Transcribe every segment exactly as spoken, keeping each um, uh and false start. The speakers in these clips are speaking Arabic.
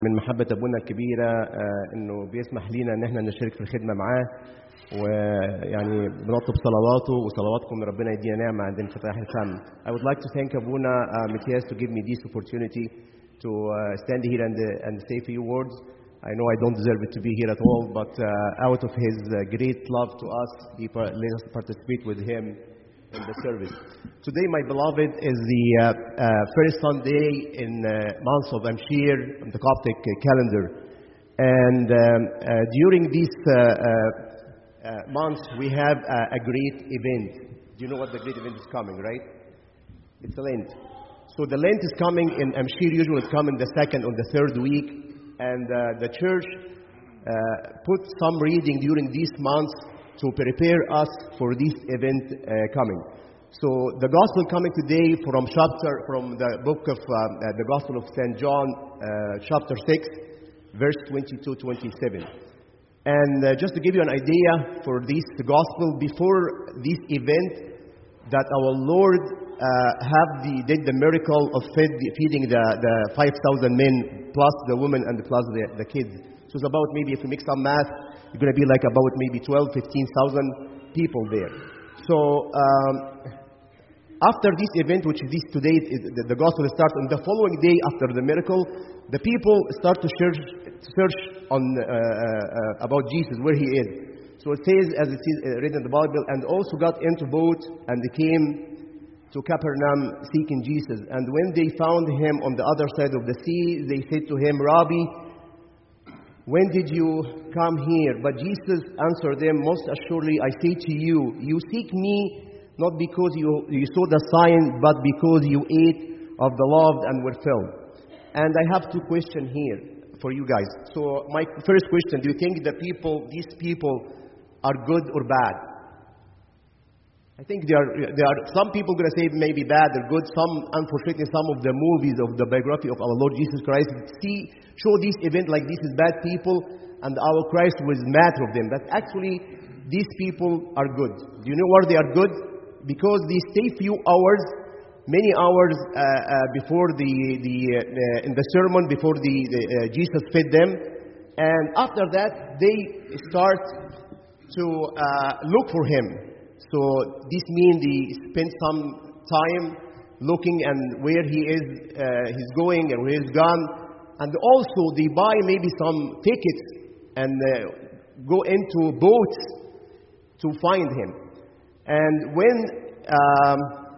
من محبة أبونا الكبيرة آه، إنه بيسمح لينا إن إحنا نشارك في الخدمة معاه، ويعني بنطلب صلواته وصلواتكم إن ربنا يدينا نعمة عند انفتاح الفم. I would like to thank Abuna uh, Matthias to give me this opportunity to uh, stand here and, uh, and say a few words. I know I don't deserve it to be here at all, but uh, out of his uh, great love to us, he par- let us participate with him in the service. Today, my beloved, is the uh, uh, first Sunday in uh, month of Amshir on the Coptic uh, calendar. And um, uh, during this uh, uh, uh, month, we have uh, a great event. Do you know what the great event is coming, right? It's a Lent. So the Lent is coming in Amshir, usually it's coming the second or the third week. And uh, the church uh, put some reading during this month to prepare us for this event uh, coming. So the gospel coming today from chapter from the book of uh, uh, the Gospel of Saint John, uh, chapter six, verse twenty-two to twenty-seven. And uh, just to give you an idea for this gospel, before this event, that our Lord uh, have the, did the miracle of fed, feeding the, the five thousand men, plus the women and plus the, the kids. So it's about, maybe if you make some math, it's going to be like about maybe twelve, fifteen thousand people there. So um, after this event, which is this today, the, the gospel starts. On the following day after the miracle, the people start to search, search on uh, uh, about Jesus, where he is. So it says, as it is written in the Bible, and also got into boat and they came to Capernaum seeking Jesus. And when they found him on the other side of the sea, they said to him, Rabbi, when did you come here? But Jesus answered them, most assuredly I say to you, you seek me not because you, you saw the sign, but because you ate of the loved and were filled. And I have two questions here for you guys. So my first question, do you think the people, these people, are good or bad? I think there are, there are some people going to say maybe bad or good. Some, unfortunately, some of the movies of the biography of our Lord Jesus Christ see, show this event like this is bad people, and our Christ was mad with them. But actually, these people are good. Do you know why they are good? Because they stay few hours, many hours uh, uh, before the, the uh, in the sermon, before the, the uh, Jesus fed them, and after that they start to uh, look for him. So this means they spend some time looking and where he is, uh, he's going and where he's gone. And also they buy maybe some tickets and uh, go into boats to find him. And when um,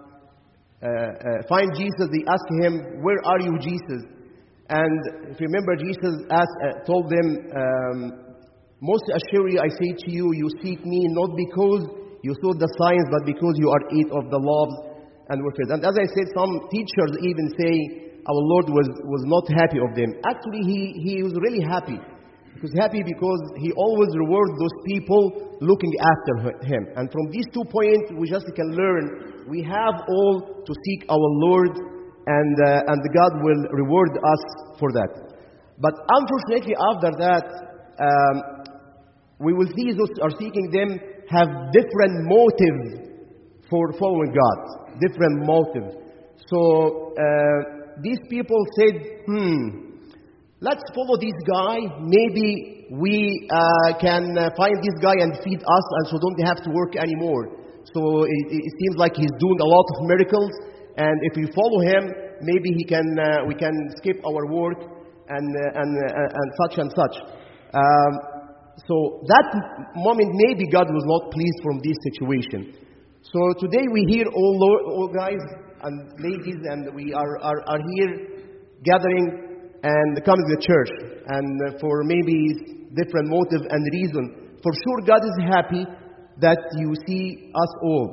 uh, uh, find Jesus, they ask him, where are you, Jesus? And if you remember, Jesus asked, uh, told them, um, most assuredly I say to you, you seek me not because you saw the signs, but because you are ate of the loaves and were fed. And as I said, some teachers even say our Lord was, was not happy of them. Actually, he, he was really happy. He was happy because he always rewards those people looking after him. And from these two points, we just can learn we have all to seek our Lord, and, uh, and God will reward us for that. But unfortunately, after that, um, we will see those who are seeking them have different motives for following God. Different motives. So uh, these people said, hmm, let's follow this guy. Maybe we uh, can uh, find this guy and feed us, and so don't have to work anymore. So it, it seems like he's doing a lot of miracles, and if we follow him, maybe he can uh, we can skip our work and uh, and uh, and such and such. Um, So that moment, maybe God was not pleased from this situation. So today we hear all, all guys and ladies, and we are, are, are here gathering and coming to the church. And for maybe different motive and reason. For sure God is happy that you see us all.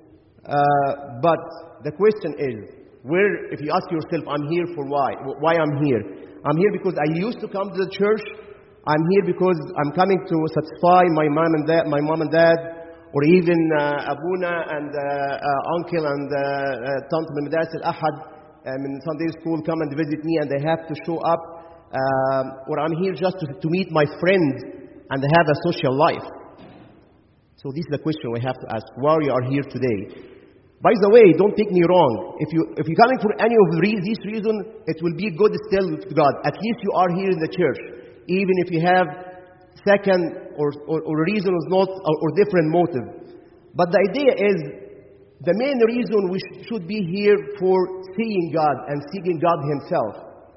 Uh, but the question is, where, if you ask yourself, I'm here for why? Why I'm here? I'm here because I used to come to the church. I'm here because I'm coming to satisfy my mom and dad, my mom and dad, or even uh, Abuna and uh, uh, uncle and uh, uh, Tant Madas al-Ahad um, in Sunday school come and visit me, and they have to show up. Um, or I'm here just to, to meet my friends and have a social life. So this is the question we have to ask: why we are here today? By the way, don't take me wrong. If, you, if you're coming for any of these reasons, it will be good still to God. At least you are here in the church. Even if you have second or, or, or reason is not, or, or different motive. But the idea is, the main reason we sh- should be here for seeing God and seeking God Himself.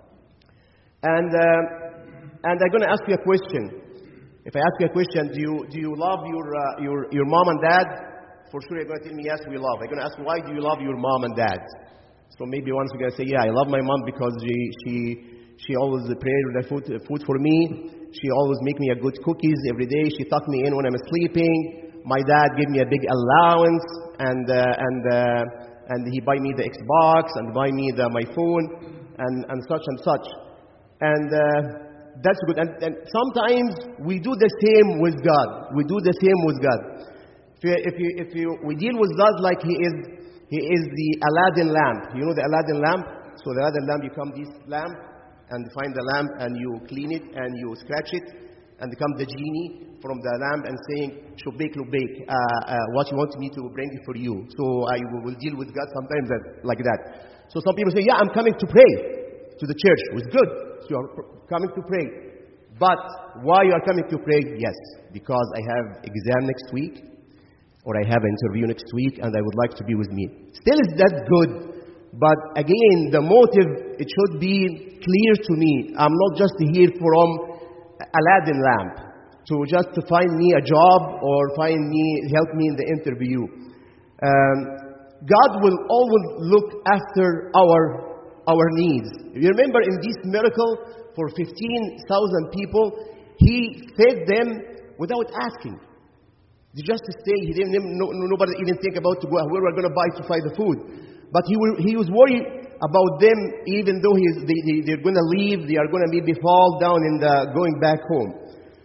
And, uh, and I'm going to ask you a question. If I ask you a question, do you, do you love your, uh, your, your mom and dad? For sure you're going to tell me, yes, we love. I'm going to ask you, why do you love your mom and dad? So maybe once you're going to say, yeah, I love my mom because she, she, she always prepared the food, food for me. She always make me a good cookies every day. She tuck me in when I'm sleeping. My dad gave me a big allowance, and uh, and uh, and he buy me the Xbox and buy me the my phone and, and such and such. And uh, that's good. And, and sometimes we do the same with God. We do the same with God. If you, if you, if you, we deal with God like He is, He is the Aladdin lamp. You know the Aladdin lamp? So the Aladdin lamp, you come this lamp, and find the lamp, and you clean it, and you scratch it, and become the genie from the lamp, and saying, "Shubek, lubek, uh, uh, what you want me to bring it for you." So I will deal with God sometimes that, like that. So some people say, "Yeah, I'm coming to pray to the church." It was good. So you are coming to pray. But why you are coming to pray? Yes, because I have exam next week, or I have an interview next week, and I would like to be with me. Still, is that good? But again, the motive, it should be clear to me. I'm not just here from Aladdin lamp to just to find me a job or find me, help me in the interview. Um, God will always look after our, our needs. You remember in this miracle for fifteen thousand people, He fed them without asking. They just stay. He didn't. No, nobody even think about to go where we're going to buy to buy the food. But he will, he was worried about them, even though he's, they, they, they're going to leave. They are going to maybe fall down in the going back home.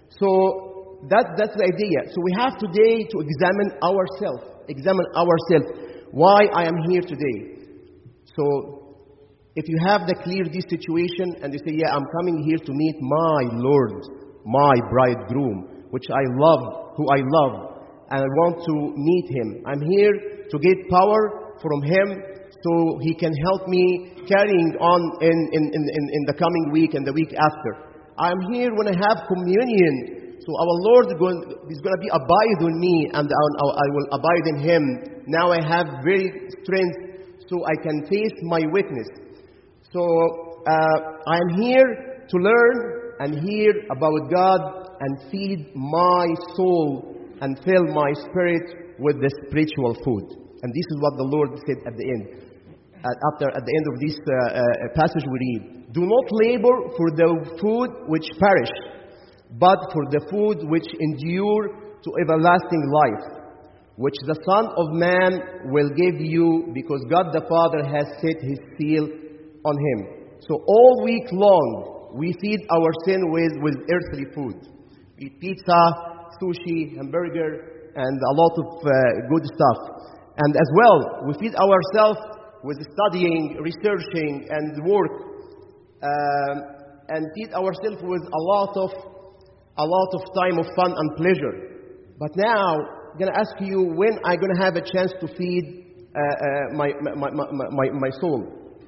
So that that's the idea. So we have today to examine ourselves. Examine ourselves. Why I am here today. So if you have the clear this situation and you say, yeah, I'm coming here to meet my Lord, my bridegroom, which I love, who I love. And I want to meet Him. I'm here to get power from Him so He can help me carrying on in, in, in, in the coming week and the week after. I'm here when I have communion. So our Lord is going to be abide on me, and I will abide in Him. Now I have very strength so I can face my weakness. So uh, I'm here to learn and hear about God and feed my soul and fill my spirit with the spiritual food. And this is what the Lord said at the end. At, after, at the end of this uh, uh, passage we read, "Do not labor for the food which perish, but for the food which endure to everlasting life, which the Son of Man will give you, because God the Father has set His seal on Him." So all week long, we feed our sin with, with earthly food. We eat pizza, sushi, hamburger, and a lot of uh, good stuff. And as well, we feed ourselves with studying, researching, and work, um, and feed ourselves with a lot of a lot of time of fun and pleasure. But now, I'm going to ask you when I'm going to have a chance to feed uh, uh, my, my, my, my, my soul.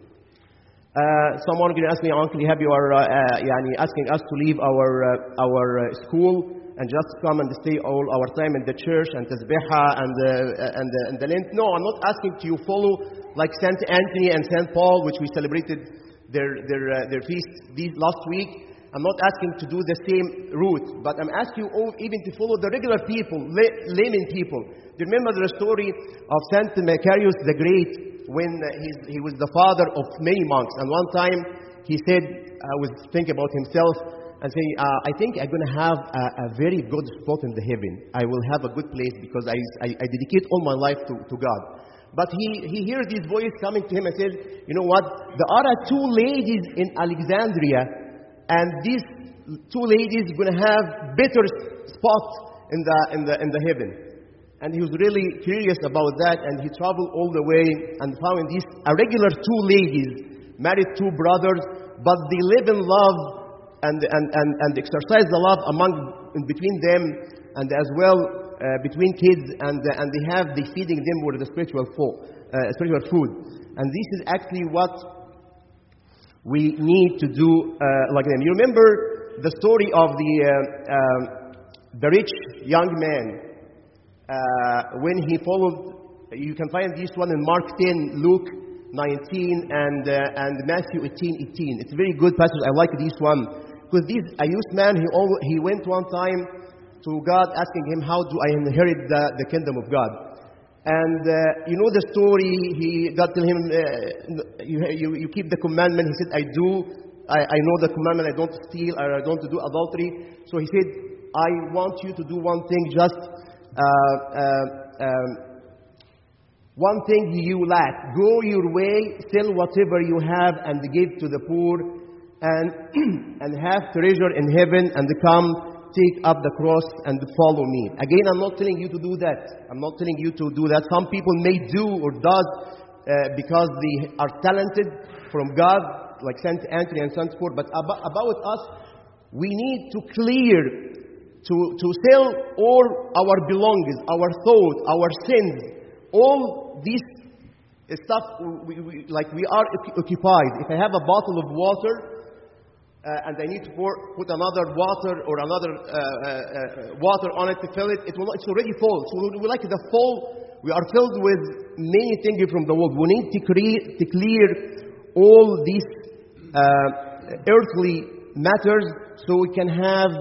Uh, someone going to ask me, Uncle, have you are uh, uh, asking us to leave our uh, our uh, school and just come and stay all our time in the church and tasbiha and the uh, and the, and the Lent? No, I'm not asking to you follow like Saint Anthony and Saint Paul, which we celebrated their their uh, their feast these last week. I'm not asking to do the same route, but I'm asking you all even to follow the regular people, lay, layman people. Do you remember the story of Saint Macarius the Great, when he's, he was the father of many monks? And one time he said, I was thinking about himself and saying, uh, I think I'm going to have a, a very good spot in the heaven. I will have a good place because I, I, I dedicate all my life to, to God. But he, he hears this voice coming to him and says, you know what? There are two ladies in Alexandria, and these two ladies are going to have better spots in the, in, the, in the heaven. And he was really curious about that, and he traveled all the way and found these a regular two ladies, married two brothers, but they live in love and, and, and, and exercise the love among in between them, and as well uh, between kids, and, uh, and they have the feeding them with the spiritual food. uh, spiritual food. And this is actually what we need to do uh, like them. You remember the story of the, uh, um, the rich young man uh, when he followed. You can find this one in Mark ten, Luke nineteen, and, uh, and Matthew eighteen eighteen. It's a very good passage. I like this one. Because this a youth man, he, always, he went one time to God asking him, how do I inherit the, the kingdom of God? And uh, you know the story, he, God told him, uh, you, you, you keep the commandment. He said, I do. I, I know the commandment. I don't steal, or I don't do adultery. So he said, I want you to do one thing, just uh, uh, um, one thing you lack. Go your way, sell whatever you have, and give to the poor, and, and have treasure in heaven, and come take up the cross and follow me. Again, I'm not telling you to do that. I'm not telling you to do that. Some people may do or does uh, because they are talented from God, like Saint Anthony and Saint Paul. But about, about us, we need to clear, to, to sell all our belongings, our thoughts, our sins, all this stuff, we, we, like we are occupied. If I have a bottle of water, Uh, and I need to pour, put another water or another uh, uh, uh, water on it to fill it, it will, it's already full. So we like the full, we are filled with many things from the world. We need to clear, to clear all these uh, earthly matters so we can have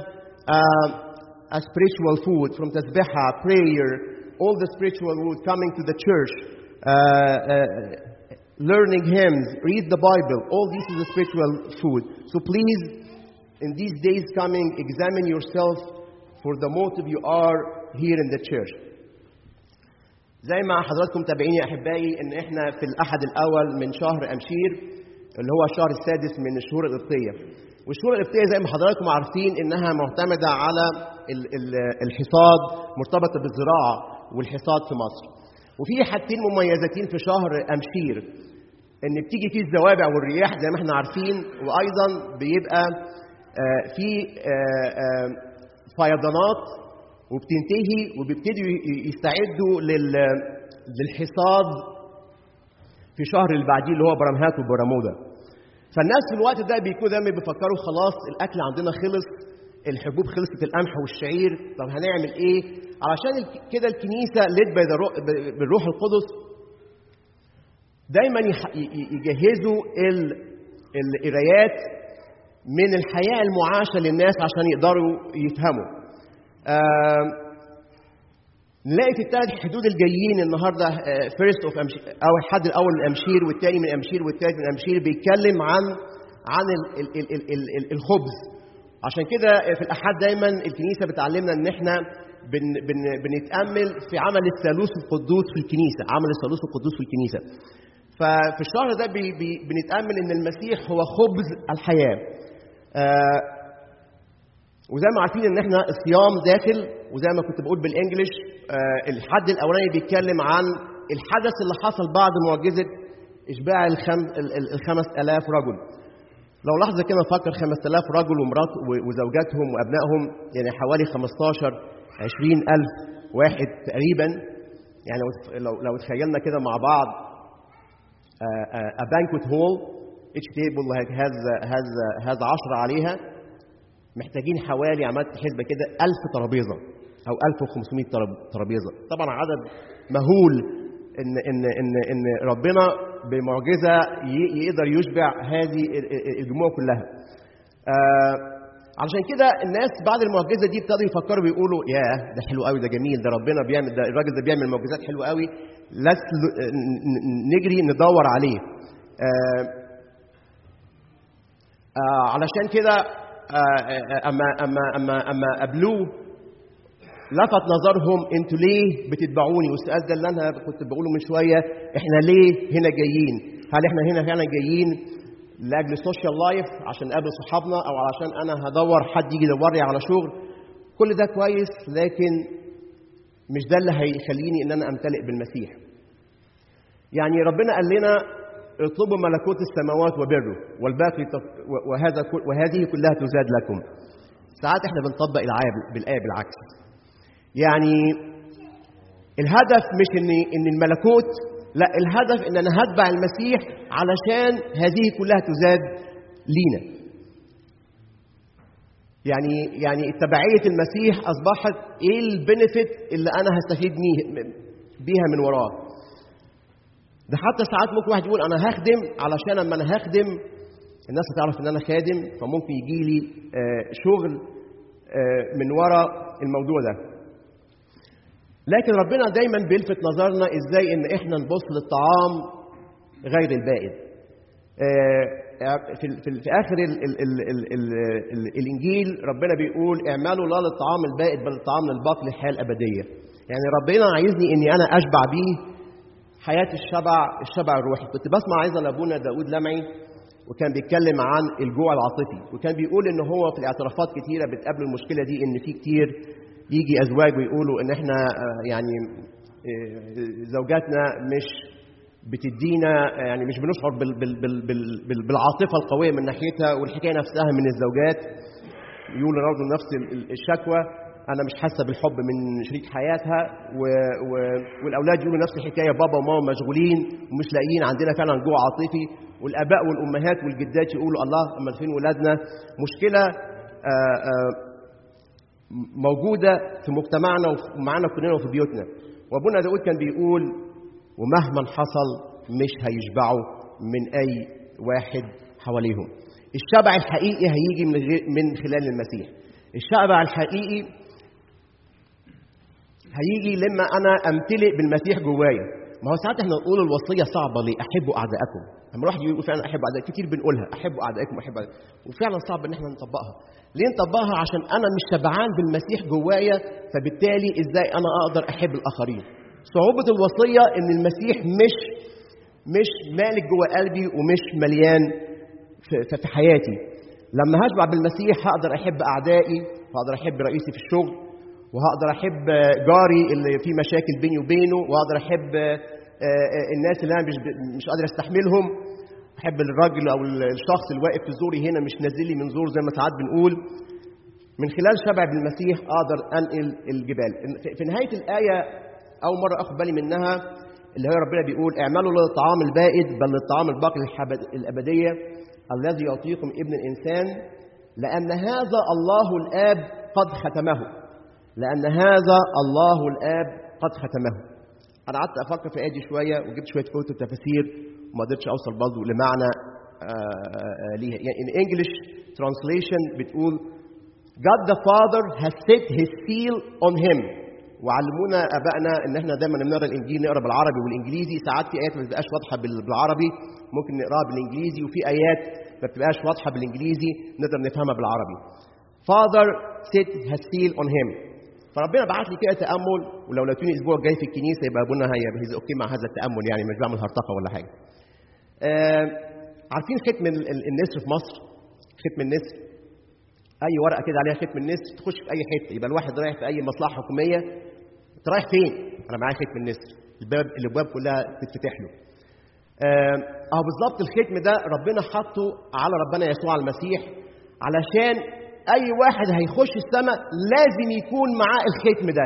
uh, a spiritual food from tasbihah, prayer, all the spiritual food coming to the church, uh, uh, learning hymns, read the Bible. All this is a spiritual food. So please, in these days coming, examine yourself for the motive you are here in the church. زي ما حضراتكم تابعين يا أحبائي إن إحنا في الأحد الأول من شهر أمشير اللي هو الشهر السادس من الشهور القبطية. والشهور القبطية زي ما حضراتكم عارفين إنها معتمدة على الحصاد، مرتبطة بالزراعة والحصاد في مصر. وفي حاجتين مميزتين في شهر أمشير، ان بتيجي فيه الزوابع والرياح زي ما احنا عارفين، وايضا بيبقى في فيضانات وبتنتهي وبيبتدوا يستعدوا للحصاد في شهر اللي بعديه اللي هو برمهات وبرمودا. فالناس في الوقت ده بيكونوا دايما بيفكروا خلاص الاكل عندنا خلص، الحبوب خلصت، القمح والشعير، طب هنعمل ايه؟ علشان كده الكنيسه ليد بالروح القدس دايما يجهزوا القرايات من الحياه المعاشه للناس عشان يقدروا يفهموا. آه نلاقي في الثلاث حدود الجايين النهارده فيرست اوف او الحد الاول من امشير، والثاني من امشير، والثالث من امشير، بيتكلم عن عن ال ال ال ال ال ال الخبز. عشان كده في الاحاد دايما الكنيسه بتعلمنا ان احنا بن بن بنتامل في عمل الثالوث القدوس في الكنيسه، عمل الثالوث القدوس في الكنيسه. ففي الشهر ده بي بي بنتامل ان المسيح هو خبز الحياه. آه وزي ما عارفين ان احنا الصيام داخل، وزي ما كنت بقول بالانجلش آه الحد الاولاني بيتكلم عن الحدث اللي حصل بعد معجزه اشباع الخم الخمس آلاف رجل. لو لحظه كده نفكر خمسة آلاف رجل ومرات وزوجاتهم وابنائهم، يعني حوالي خمستاشر عشرين ألف واحد تقريبا. يعني لو لو تخيلنا كده مع بعض a banquet hall, each table has has has عشرة عليها، محتاجين حوالي، عملت حسبه كده ألف ترابيزه او ألف وخمسمائة ترابيزه. طبعا عدد مهول ان ان ان ان ربنا بمعجزه يقدر يشبع هذه الجموع كلها. آه علشان كده الناس بعد المعجزه دي ابتدوا يفكروا بيقولوا ياه ده حلو قوي، ده جميل، ده ربنا بيعمل، ده الراجل ده بيعمل معجزات حلوه قوي، لازم نجري ندور عليه. آه آه علشان كده آه اما اما اما اما قابلوه لفت نظرهم، انتوا ليه بتتبعوني؟ والسؤال ده اللي انا كنت بقوله من شويه، احنا ليه هنا جايين؟ هل احنا هنا فعلا جايين لاجل السوشيال لايف عشان نقابل صحابنا، او علشان انا هدور حد يجي يدور لي على شغل؟ كل ده كويس، لكن مش ده اللي هيخليني ان انا امتلئ بالمسيح. يعني ربنا قال لنا اطلبوا ملكوت السماوات وبره والباقي وهذا وهذه كلها تزاد لكم. ساعات احنا بنطبق الآية بالآية بالعكس. يعني الهدف مش ان ان الملكوت لا، الهدف ان انا هتبع المسيح علشان هذه كلها تزاد لينا. يعني يعني تبعية المسيح اصبحت ايه البنفيت اللي انا هستفيد بيها من وراه. ده حتى ساعات ممكن واحد يقول انا هخدم علشان لما انا هخدم الناس هتعرف ان انا خادم، فممكن يجي لي شغل من وراء الموضوع ده. لكن ربنا دايما بيلفت نظرنا ازاي ان احنا نبص للطعام غير البائد. في في اخر ال ال ال ال ال ال الانجيل ربنا بيقول اعملوا لا للطعام البائد بل للطعام للباقي للحياه الابديه. يعني ربنا عايزني اني انا اشبع بيه حياه الشبع الشبع الروحي. كنت بسمع ايضا لابونا داود لمعي وكان بيتكلم عن الجوع العاطفي، وكان بيقول ان هو في الاعترافات كتيره بتقابل المشكله دي، ان في كتير يجي ازواج ويقولوا ان احنا يعني زوجاتنا مش بتدينا، يعني مش بنشعر بال بال بال بال بالعاطفه القويه من ناحيتها، والحكايه نفسها من الزوجات يقولوا برضه نفس الشكوى، انا مش حاسه بالحب من شريك حياتها، و و والاولاد يقولوا نفس الحكايه، بابا وماما مشغولين ومش لاقيين عندنا فعلا جوع عاطفي، والاباء والامهات والجدات يقولوا الله اما فين ولادنا. مشكله آآ آآ موجوده في مجتمعنا ومعانا كلنا وفي بيوتنا. وابونا داود كان بيقول ومهما حصل مش هيشبعوا من اي واحد حواليهم. الشبع الحقيقي هيجي من من خلال المسيح. الشبع الحقيقي هيجي لما انا امتلئ بالمسيح جوايا. ما هو ساعات احنا نقول الوصيه صعبه ليه؟ احبوا اعدائكم. لما الواحد يقول فعلا احبوا اعدائكم، كتير بنقولها احبوا اعدائكم احبوا أعدائكم. وفعلا صعب ان احنا نطبقها. ليه نطبقها؟ عشان انا مش شبعان بالمسيح جوايا، فبالتالي ازاي انا اقدر احب الاخرين؟ صعوبه الوصيه ان المسيح مش مش مالك جوه قلبي ومش مليان في, في حياتي. لما هشبع بالمسيح هقدر احب اعدائي، وهقدر احب رئيسي في الشغل، وهقدر احب جاري اللي فيه مشاكل بيني وبينه، وهقدر احب الناس اللي انا مش مش قادر استحملهم، احب الراجل او الشخص اللي واقف في زوري هنا مش نازل لي من زور زي ما ساعات بنقول. من خلال شبع بالمسيح اقدر انقل الجبال. في نهايه الايه اول مره اخد بالي منها اللي هي ربنا بيقول اعملوا للطعام البائد بل للطعام الباقي الابديه الذي يعطيكم ابن الانسان، لان هذا الله الاب قد ختمه. لان هذا الله الاب قد ختمه. انا قعدت افكر في الايه دي شويه وجبت شويه كتب تفاسير وما قدرتش اوصل برضه لمعنى ليها. يعني in English translation بتقول God the Father has set his seal on him. وعلمونا ابائنا ان احنا دايما بنقرا الانجيل نقرا بالعربي والانجليزي. ساعات في ايات ما بتبقاش واضحه بالعربي ممكن نقراها بالانجليزي، وفي ايات ما بتبقاش واضحه بالانجليزي نقدر نفهمها بالعربي. Father set his seal on him. فربنا بعت لي كده تامل، ولو لقيتوني الاسبوع الجاي في الكنيسه يبقى ابونا هيز اوكي مع هذا التامل، يعني مش بعمل هرطقه ولا حاجه. آه عارفين ختم النسر في مصر؟ ختم النسر اي ورقه كده عليها ختم النسر تخش في اي حته، يبقى الواحد رايح في اي مصلحه حكوميه، انت رايح فين؟ انا معايا ختم النسر، الباب الابواب كلها تتفتح له. اه, آه بالظبط الختم ده ربنا حطه على ربنا يسوع المسيح علشان اي واحد هيخش السماء لازم يكون معاه الختم ده.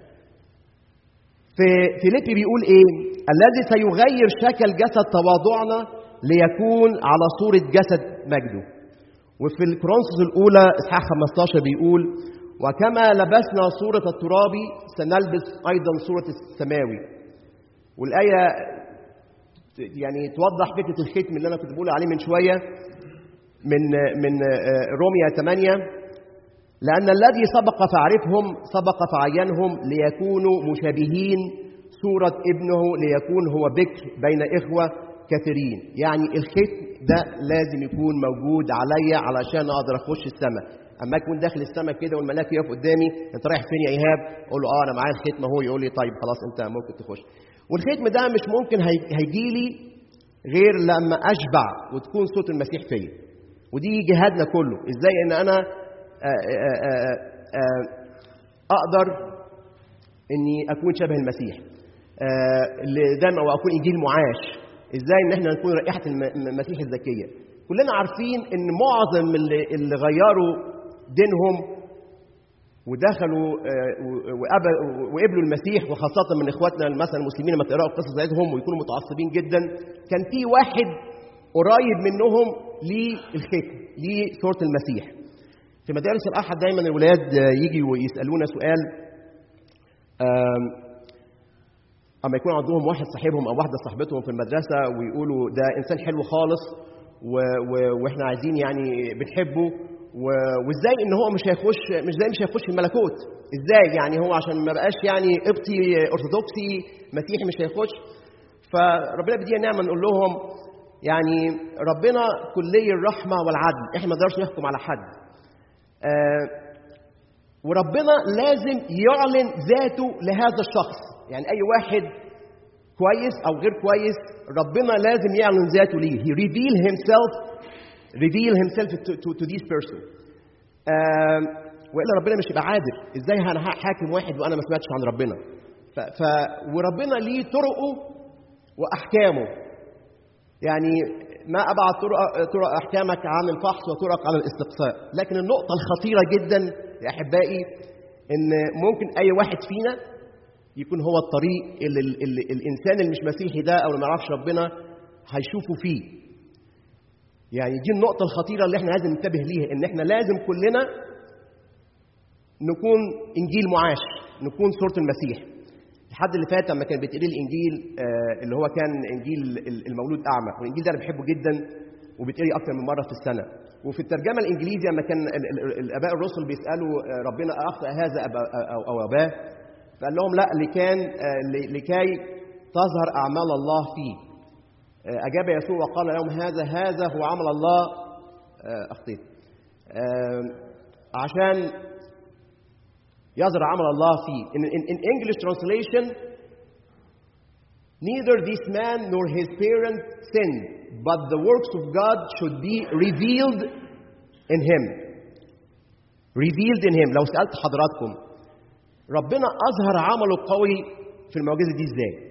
في فيليبي بيقول ايه؟ الذي سيغير شكل جسد تواضعنا ليكون على صورة جسد مجده. وفي الكورنثوس الاولى اصحاح خمسة عشر بيقول وكما لبسنا صورة الترابي سنلبس ايضا صورة السماوي. والايه يعني توضح فكره الختم اللي انا كنت بقول عليه من شويه من من روميا ثمانية، لأن الذي سبق فعرفهم سبق فعينهم ليكونوا مشابهين صورة ابنه ليكون هو بكر بين إخوة كثيرين. يعني الختم ده لازم يكون موجود عليا علشان أقدر أخش السماء. أما أكون داخل السماء كده والملاك يقف قدامي أنت رايح فين يا إيهاب؟ أقول له آه أنا معايا الختم أهو، يقول لي طيب خلاص أنت ممكن تخش. والختم ده مش ممكن هيجي لي غير لما أشبع وتكون صوت المسيح فيا. ودي جهادنا كله، ازاي ان انا اقدر اني اكون شبه المسيح اللي دايما او اكون انجيل معاش. ازاي ان احنا نكون رائحه المسيح الزكيه. كلنا عارفين ان معظم اللي, اللي غيروا دينهم ودخلوا وقبلوا المسيح، وخاصة من إخواتنا مثلا المسلمين لما تقرأوا القصص بتاعتهم ويكونوا متعصبين جدا، كان في واحد قريب منهم للختم لصورة المسيح. في مدارس الأحد دايما الولاد يجي ويسألونا سؤال أما يكون عندهم واحد صاحبهم أو واحدة صاحبتهم في المدرسة ويقولوا ده إنسان حلو خالص وإحنا عايزين يعني بنحبه، وازاي ان هو مش هيخش مش زي مش هيخش الملكوت، ازاي يعني هو عشان ما بقاش يعني قبطي ارثوذكسي مسيحي مش هيخش. فربنا بيدينا نعمه نقول لهم يعني ربنا كلي الرحمه والعدل، احنا ما نقدرش نحكم على حد، آه وربنا لازم يعلن ذاته لهذا الشخص. يعني اي واحد كويس او غير كويس ربنا لازم يعلن ذاته ليه. he reveal himself reveal himself to, to, to this person. آه وإلا ربنا مش يبقى عادل. إزاي أنا حاكم واحد وأنا ما سمعتش عن ربنا؟ ف, ف وربنا ليه طرقه وأحكامه. يعني ما أبعد طرق, طرق أحكامك عن الفحص وطرق عن الاستقصاء. لكن النقطة الخطيرة جدا يا أحبائي إن ممكن أي واحد فينا يكون هو الطريق اللي, اللي الإنسان اللي مش مسيحي ده أو اللي ما يعرفش ربنا هيشوفه فيه. يعني دي النقطة الخطيرة اللي احنا لازم ننتبه ليها، ان احنا لازم كلنا نكون انجيل معاش، نكون صورة المسيح. الحد اللي فات لما كان بيتقري الانجيل آه اللي هو كان انجيل المولود اعمى، والانجيل ده انا بحبه جدا وبيتقري اكتر من مرة في السنة. وفي الترجمة الانجليزي لما كان الاباء الرسل بيسالوا ربنا اخطأ هذا او او اباه، فقال لهم لا، لكان آه لكي تظهر اعمال الله فيه. أجاب يسوع وقال لهم هذا هذا هو عمل الله أخطيت عشان يظهر عمل الله فيه. In, in, in English translation, neither this man nor his parents sinned, but the works of God should be revealed in him. Revealed in him. لو سألت حضراتكم ربنا أظهر عمله قوي في المعجزة دي إزاي؟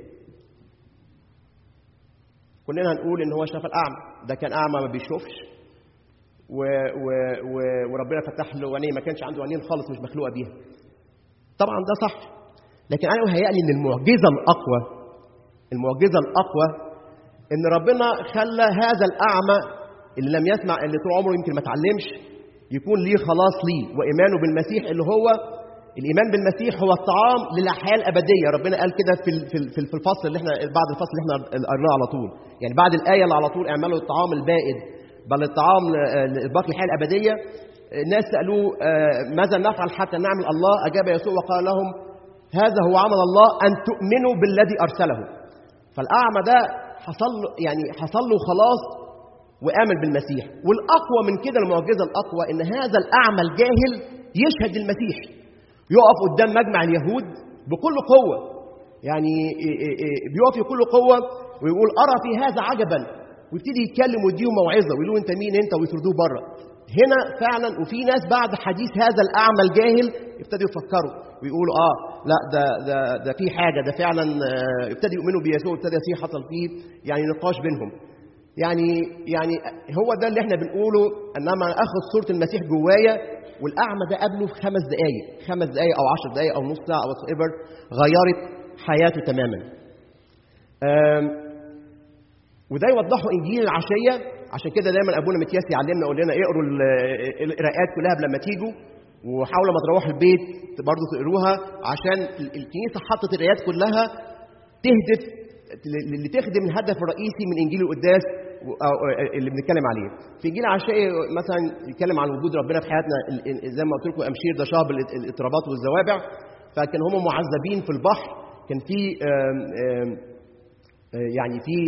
كلنا هنقول ان هو شاف الاعمى، ده كان اعمى ما بيشوفش و... و... و... وربنا فتح له عينيه، ما كانش عنده عينين خالص مش مخلوقه بيها. طبعا ده صح، لكن انا مهيألي ان المعجزه الاقوى المعجزه الاقوى ان ربنا خلى هذا الاعمى اللي لم يسمع، اللي طول عمره يمكن ما اتعلمش، يكون ليه خلاص ليه وايمانه بالمسيح اللي هو الإيمان بالمسيح هو الطعام للحياة الأبدية. ربنا قال كده في في في الفصل اللي احنا بعد الفصل اللي احنا قرناه على طول، يعني بعد الآية اللي على طول اعملوا الطعام البائد بل الطعام الباقي للحياة الأبدية. الناس سألوه ماذا نفعل حتى نعمل الله؟ أجاب يسوع وقال لهم هذا هو عمل الله أن تؤمنوا بالذي أرسله. فالأعمى ده حصل له يعني حصل له خلاص وآمن بالمسيح. والأقوى من كده المعجزة الأقوى إن هذا الأعمى الجاهل يشهد للمسيح، يقف قدام مجمع اليهود بكل قوة، يعني بيقف بكل قوة ويقول أرى في هذا عجبا، ويبتدي يتكلم ويديهم موعظة ويقولوا أنت مين أنت ويطردوه بره. هنا فعلا وفي ناس بعد حديث هذا الأعمى الجاهل ابتدوا يفكروا ويقولوا آه لا ده ده ده في حاجة، ده فعلا ابتدوا يؤمنوا بيسوع، ابتدى في حصل فيه يعني نقاش بينهم. يعني يعني هو ده اللي احنا بنقوله، انما اخذ صورة المسيح جوايا والأعمى ده قبله في خمس دقايق خمس دقايق أو عشر دقايق أو نص ساعة أو whatever غيرت حياته تماما. وده يوضحه إنجيل العشية. عشان كده دايما أبونا متياس يعلمنا يقول لنا اقروا القراءات كلها قبل ما تيجوا، وحاولوا ما تروحوا البيت برضه تقروها، عشان الكنيسة حطت القراءات كلها تهدف اللي تخدم الهدف الرئيسي من إنجيل القداس اللي بنتكلم عليه. في إنجيل العشية مثلا يتكلم عن وجود ربنا في حياتنا، زي ما قلت لكم أمشير ده شاب الاضطرابات والزوابع، فكان هم معذبين في البحر، كان في آم آم يعني في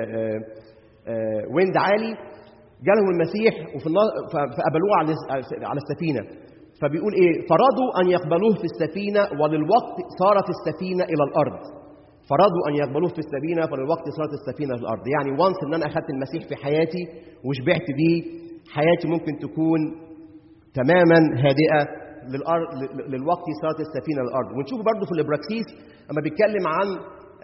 ويند عالي، جالهم المسيح فقبلوه على السفينة. فبيقول إيه؟ فرضوا أن يقبلوه في السفينة وللوقت صارت السفينة إلى الأرض. فرضوا أن يقبلوه في السفينة فللوقت صارت السفينة في الأرض. يعني وانس إن أنا أخذت المسيح في حياتي وشبعت بيه، حياتي ممكن تكون تماما هادئة للأرض، للوقت صارت السفينة للأرض. ونشوف برضو في الإبراكسيس أما بيتكلم عن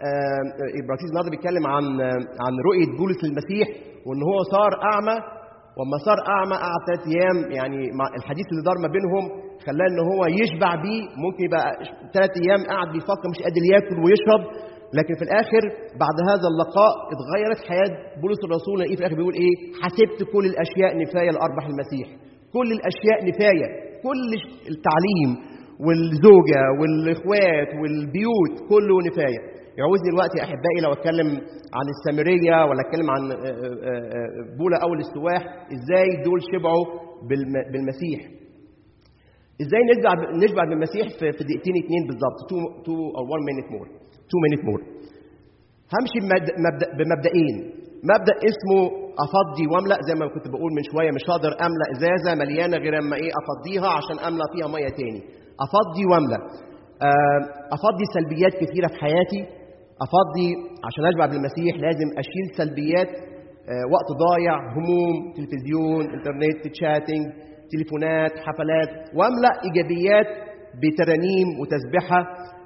إبراكسيس النهارده بيتكلم عن عن رؤية بولس للمسيح، وإن هو صار أعمى وما صار أعمى قعد ثلاث أيام، يعني مع الحديث اللي دار ما بينهم خلاه إن هو يشبع بيه، ممكن يبقى ثلاث أيام قاعد بيفكر مش قادر ياكل ويشرب، لكن في الآخر بعد هذا اللقاء اتغيرت حياة بولس الرسول. إيه في الآخر بيقول إيه؟ حسبت كل الأشياء نفاية لأربح المسيح. كل الأشياء نفاية، كل التعليم والزوجة والإخوات والبيوت كله نفاية. يعوزني الوقت يا أحبائي لو أتكلم عن السامرية ولا أتكلم عن بولا أو الاستواح، إزاي دول شبعوا بالمسيح، إزاي نشبع نشبع بالمسيح في دقيقتين اتنين بالظبط، two or one minute more two minute more. همشي بمبدأ بمبدئين. مبدأ اسمه أفضي وأملأ، زي ما كنت بقول من شوية مش هقدر أملأ إزازة مليانة غير أما إيه أفضيها عشان أملأ فيها مية تاني. أفضي وأملأ. أفضي سلبيات كثيرة في حياتي. أفضي عشان أشبع بالمسيح لازم أشيل سلبيات، وقت ضايع، هموم، تلفزيون، إنترنت، تشاتينج، تليفونات، حفلات، وأملأ إيجابيات بترانيم وتسبحة.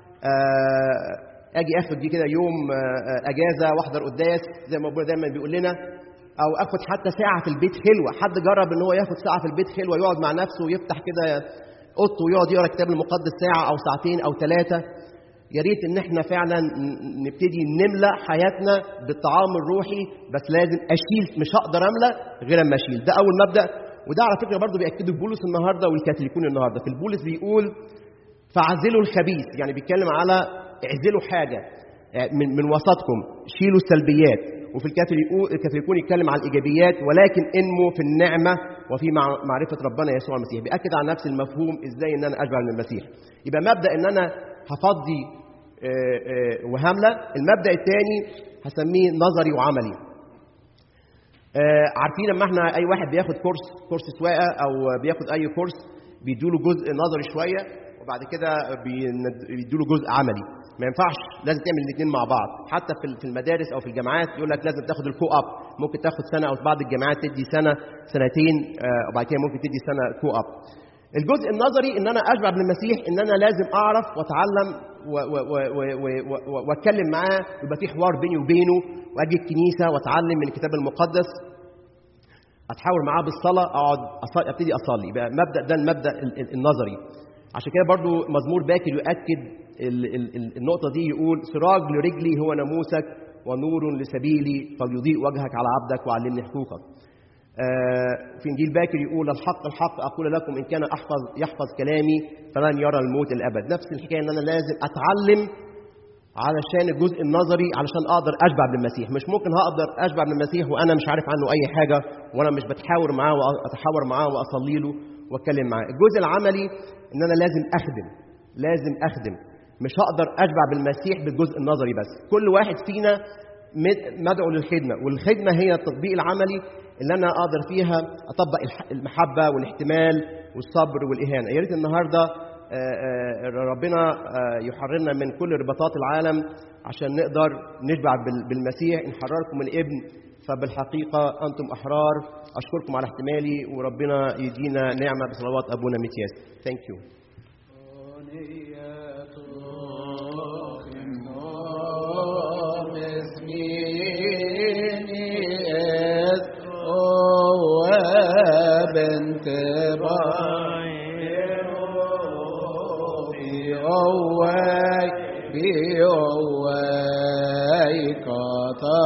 أجي أخد دي كده يوم أجازة وأحضر قداس زي ما أبونا دايما بيقول لنا، أو أخد حتى ساعة في البيت حلوة. حد جرب إن هو ياخد ساعة في البيت حلوة يقعد مع نفسه ويفتح كده أوضته ويقعد يقرأ الكتاب المقدس ساعة أو ساعتين أو ثلاثة؟ يا ريت إن إحنا فعلا نبتدي نملأ حياتنا بالطعام الروحي، بس لازم أشيل، مش هقدر أملأ غير أما أشيل. ده أول مبدأ، وده على فكرة برضو بيأكده بولس النهاردة والكاثوليكون النهاردة. في البولس بيقول فاعزلوا الخبيث، يعني بيتكلم على اعزلوا حاجة من من وسطكم، شيلوا السلبيات. وفي الكاثوليكون يتكلم على الإيجابيات، ولكن انموا في النعمة وفي معرفة ربنا يسوع المسيح. بيأكد على نفس المفهوم، إزاي إن أنا أشبع من المسيح. يبقى مبدأ إن أنا هفضي وهملة. المبدأ الثاني هسميه نظري وعملي. عارفين لما احنا أي واحد بياخد كورس كورس سواقة أو بياخد أي كورس بيدوله جزء نظري شوية وبعد كده بيدوله جزء عملي. ما ينفعش، لازم تعمل الاثنين مع بعض. حتى في المدارس او في الجامعات يقول لك لازم تاخد الكو اب، ممكن تاخد سنه او بعض الجامعات تدي سنه سنتين وبعد كده ممكن تدي سنه كو اب. الجزء النظري ان انا اشبع بالمسيح، ان انا لازم اعرف واتعلم واتكلم معاه، يبقى في حوار بيني وبينه، واجي الكنيسه واتعلم من الكتاب المقدس، اتحاور معاه بالصلاه، اقعد ابتدي اصلي. يبقى مبدا ده المبدا النظري. عشان كده برضو مزمور باكر يؤكد النقطة دي، يقول سراج لرجلي هو ناموسك ونور لسبيلي فليضيء وجهك على عبدك وعلمني حقوقك. في إنجيل باكر يقول الحق الحق أقول لكم إن كان أحفظ يحفظ كلامي فلن يرى الموت الأبد. نفس الحكاية إن أنا لازم أتعلم علشان الجزء النظري علشان أقدر أشبع بالمسيح. مش ممكن هقدر أشبع بالمسيح وأنا مش عارف عنه أي حاجة، وأنا مش بتحاور معاه وأتحاور معاه وأصلي له وأتكلم معاه. الجزء العملي إن أنا لازم أخدم، لازم أخدم. مش هقدر أشبع بالمسيح بالجزء النظري بس. كل واحد فينا مدعو للخدمة، والخدمة هي التطبيق العملي اللي أنا أقدر فيها أطبق المحبة والاحتمال والصبر والإهانة. يا ريت النهاردة ربنا يحررنا من كل رباطات العالم عشان نقدر نشبع بالمسيح. إن حرركم الابن فبالحقيقة أنتم أحرار. أشكركم على احتمالي، وربنا يدينا نعمة بصلوات أبونا متياس. Thank you. بنت بأواي بأواي قطع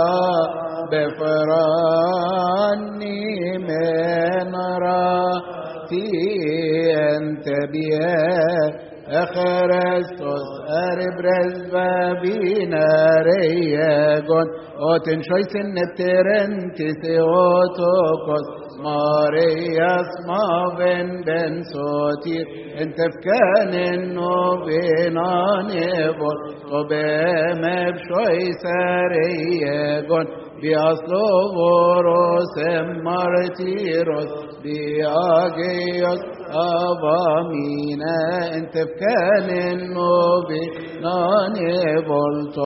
بفراني من راتي أنت بيا أخرستوس أربرز بابينا رياغون أوتن شويسن نبترنتس أوتوكوس مارياس مافن بن صوتير انت فكان انه بينانيبون وبيمب شويس رياغون بأصلو بوروس مارتيروس بأجيوس أبامينا انت فكان انه بينانيبون